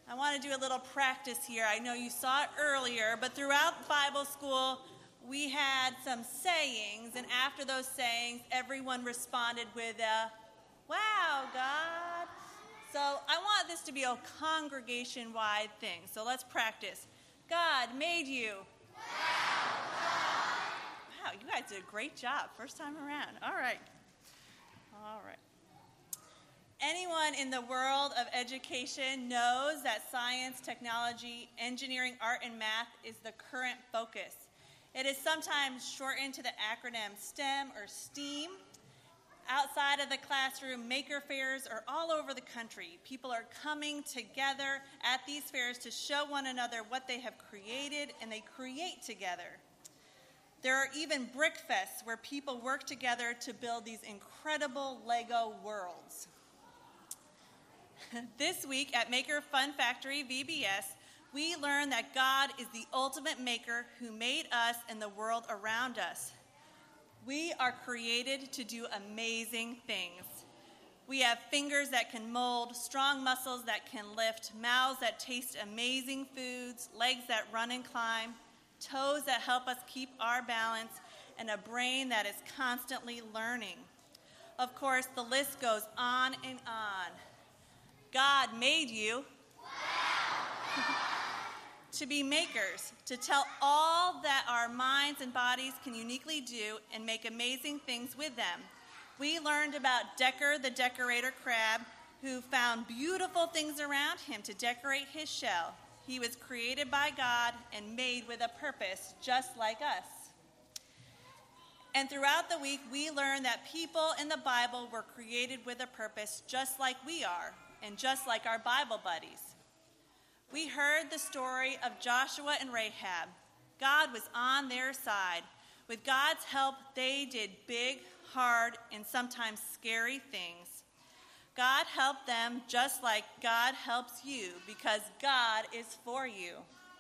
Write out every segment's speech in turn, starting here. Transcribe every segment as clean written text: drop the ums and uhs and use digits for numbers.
I want to do a little practice here. I know you saw it earlier, but throughout Bible school, we had some sayings, and after those sayings, everyone responded with a, "Wow, God." So I want this to be a congregation-wide thing. So let's practice. God made you. Wow, you guys did a great job. First time around. All right. Anyone in the world of education knows that science, technology, engineering, art, and math is the current focus. It is sometimes shortened to the acronym STEM or STEAM. Outside of the classroom, maker fairs are all over the country. People are coming together at these fairs to show one another what they have created, and they create together. There are even brick fests where people work together to build these incredible Lego worlds. This week at Maker Fun Factory VBS, we learned that God is the ultimate maker who made us and the world around us. We are created to do amazing things. We have fingers that can mold, strong muscles that can lift, mouths that taste amazing foods, legs that run and climb, toes that help us keep our balance, and a brain that is constantly learning. Of course, the list goes on and on. God made you to be makers, to tell all that our minds and bodies can uniquely do and make amazing things with them. We learned about Decker the decorator crab, who found beautiful things around him to decorate his shell. He was created by God and made with a purpose, just like us. And throughout the week, we learned that people in the Bible were created with a purpose, just like we are, and just like our Bible buddies. We heard the story of Joshua and Rahab. God was on their side. With God's help, they did big, hard, and sometimes scary things. God helped them just like God helps you, because God is for you.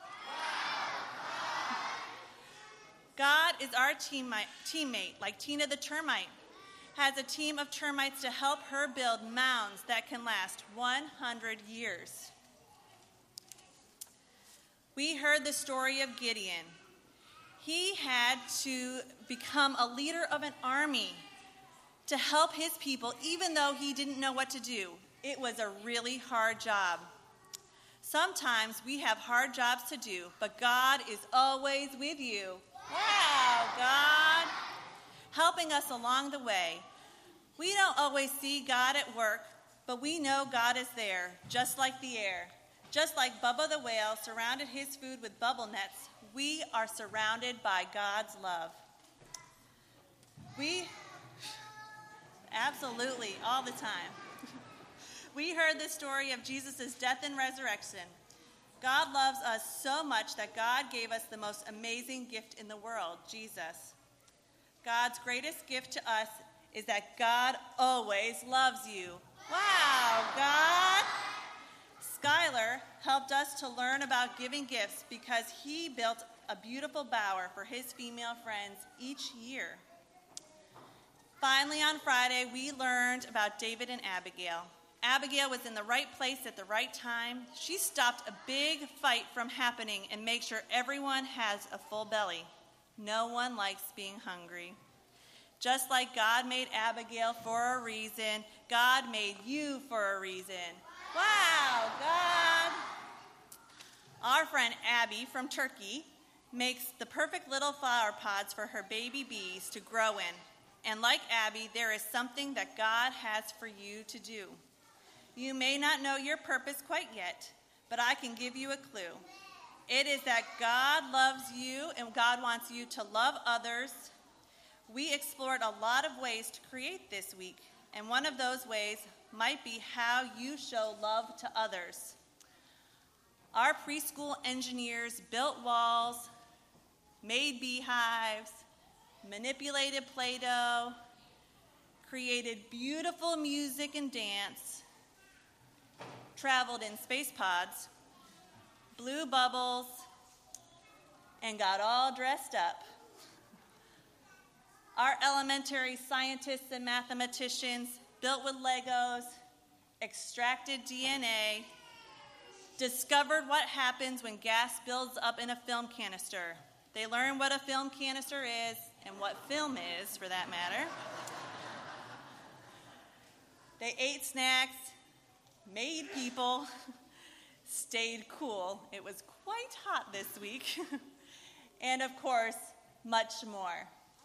God is our teammate, like Tina the termite has a team of termites to help her build mounds that can last 100 years. We heard the story of Gideon. He had to become a leader of an army to help his people, even though he didn't know what to do. It was a really hard job. Sometimes we have hard jobs to do, but God is always with you. Wow, God, helping us along the way. We don't always see God at work, but we know God is there, just like the air. Just like Bubba the whale surrounded his food with bubble nets, we are surrounded by God's love. Absolutely, all the time. We heard the story of Jesus' death and resurrection. God loves us so much that God gave us the most amazing gift in the world, Jesus. God's greatest gift to us is that God always loves you. Wow, God! Skylar helped us to learn about giving gifts because he built a beautiful bower for his female friends each year. Finally, on Friday, we learned about David and Abigail. Abigail was in the right place at the right time. She stopped a big fight from happening and made sure everyone has a full belly. No one likes being hungry. Just like God made Abigail for a reason, God made you for a reason. Wow, God! Our friend Abby from Turkey makes the perfect little flower pods for her baby bees to grow in. And like Abby, there is something that God has for you to do. You may not know your purpose quite yet, but I can give you a clue. It is that God loves you and God wants you to love others. We explored a lot of ways to create this week, and one of those ways might be how you show love to others. Our preschool engineers built walls, made beehives, manipulated Play-Doh, created beautiful music and dance, traveled in space pods, blew bubbles, and got all dressed up. Our elementary scientists and mathematicians built with Legos, extracted DNA, discovered what happens when gas builds up in a film canister. They learned what a film canister is and what film is, for that matter. They ate snacks, made people, stayed cool. It was quite hot this week. And of course, much more.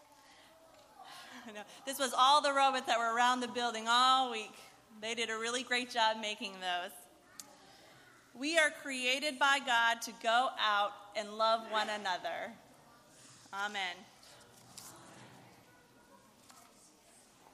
This was all the robots that were around the building all week. They did a really great job making those. We are created by God to go out and love one another. Amen.